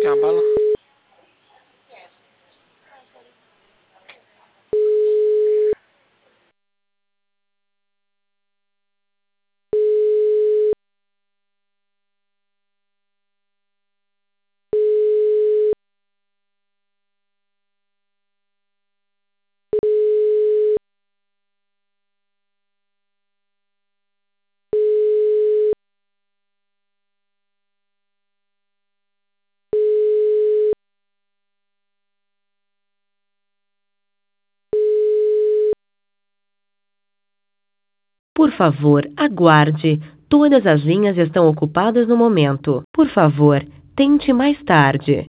Quer uma bala? Por favor, aguarde. Todas as linhas estão ocupadas no momento. Por favor, tente mais tarde.